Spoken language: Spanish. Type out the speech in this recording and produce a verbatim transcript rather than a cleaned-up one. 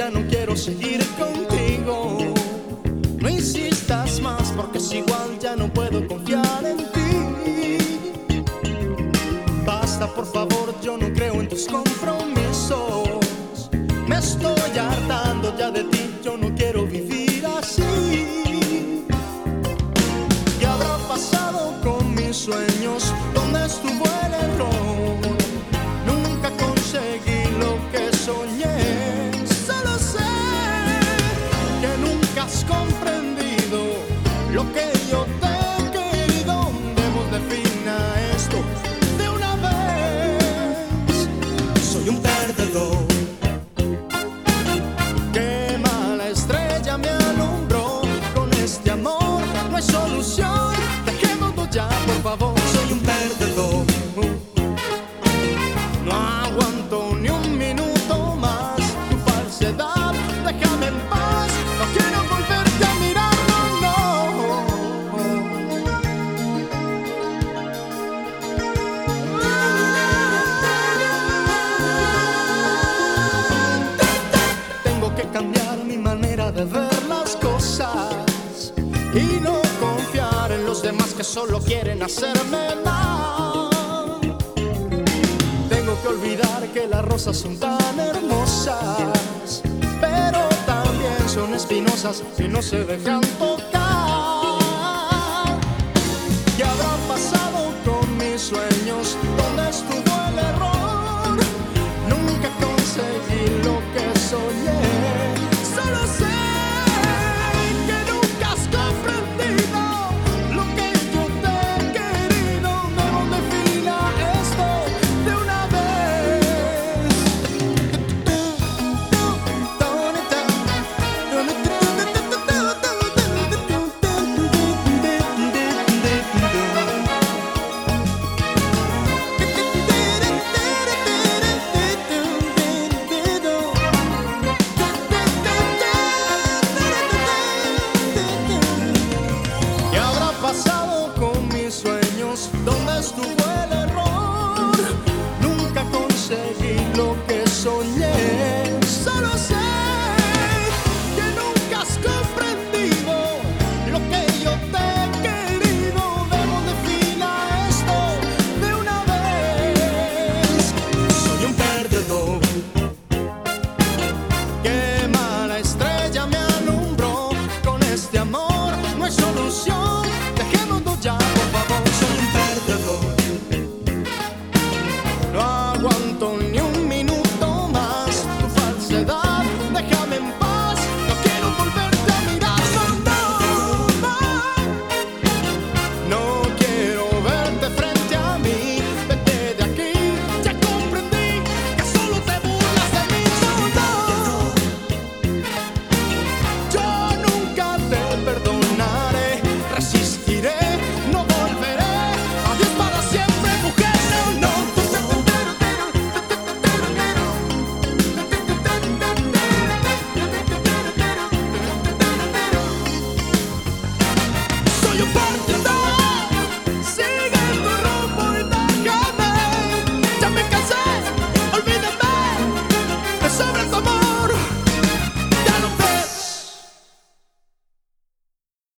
ya no quiero seguir contigo. No insistas más porque es igual, ya no puedo confiar en ti. Basta, por favor, yo no creo en tus compromisos. Me estoy hartando ya de ti, yo no quiero vivir así. ¿Qué habrá pasado con mis sueños? ¿Dónde estuvo el error? Nunca conseguí lo que soñé. Solo sé que nunca has comprendido lo que yo te he querido. Demos de fin a esto de una vez. Soy un perdedor. Qué mala estrella me alumbró. Con este amor no hay solución. Dejémoslo ya, por favor. Soy un perdedor. No aguanto ni un minuto más tu falsedad. Déjame en paz. No quiero volverte a mirar, no, no. Tengo que cambiar mi manera de ver las cosas y no confiar en los demás que solo quieren hacerme mal. Tengo que olvidar que las rosas son tan hermosas, pero también son espinosas y no se dejan tocar. ¿Qué habrá pasado con mis sueños?